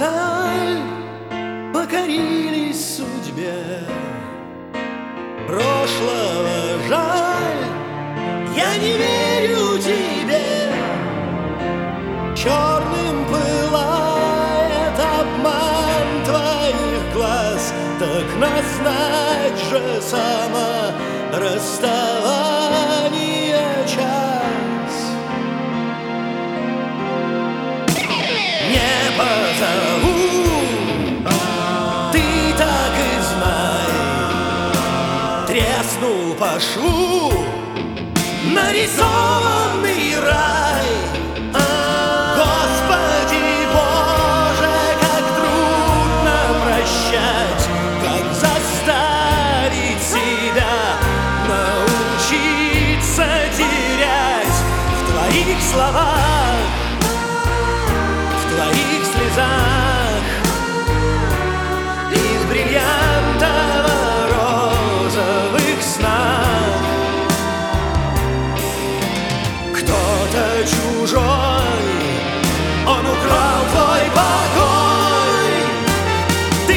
сталь покорились судьбе. Прошлого жаль, я не верю тебе. Черным пылает обман твоих глаз, так назначь же сама расставание час. Не позову, ты так и знай. Треснул по шву нарисованный рай. Господи Боже, как трудно прощать, как заставить себя научиться терять в твоих словах, в твоих слезах и в бриллиантово-розовых снах. Кто-то чужой, он украл твой покой. Ты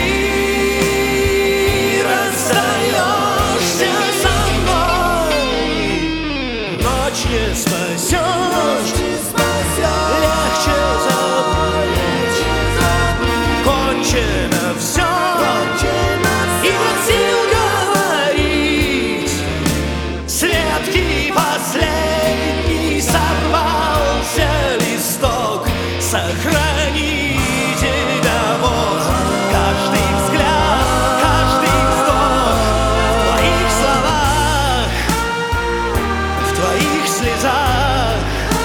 расстаешься со мной. Ночь не спасет, легче забыть. Кончено все, и нет сил говорить. Светки последний сорвался листок. Сохрани тебя Бог, каждый взгляд, каждый вздох в твоих словах, в твоих слезах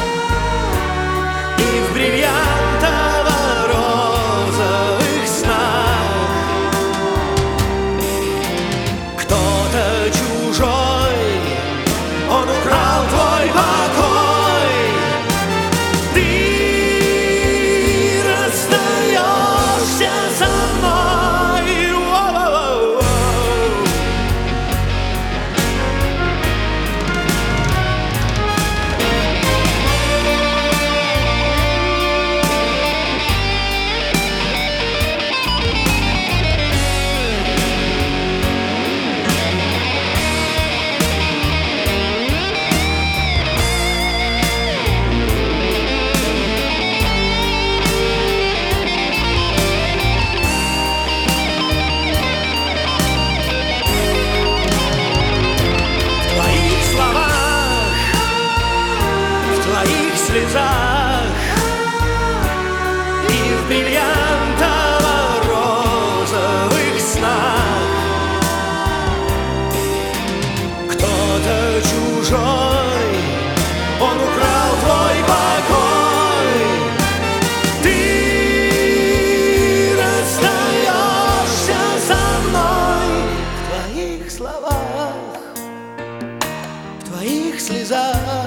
и в бриллиантово-розовых снах. Кто-то чужой, он украл твой покой. Ты расстаешься со мной. Воу-воу-воу. Слезах и в бриллиантово-розовых снах. Кто-то чужой, он украл твой покой. Ты расстаешься со мной в твоих словах, в твоих слезах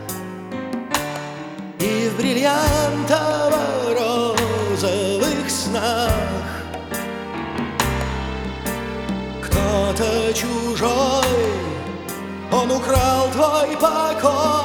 и в бриллиантово-розовых снах. Кто-то чужой, он украл твой покой.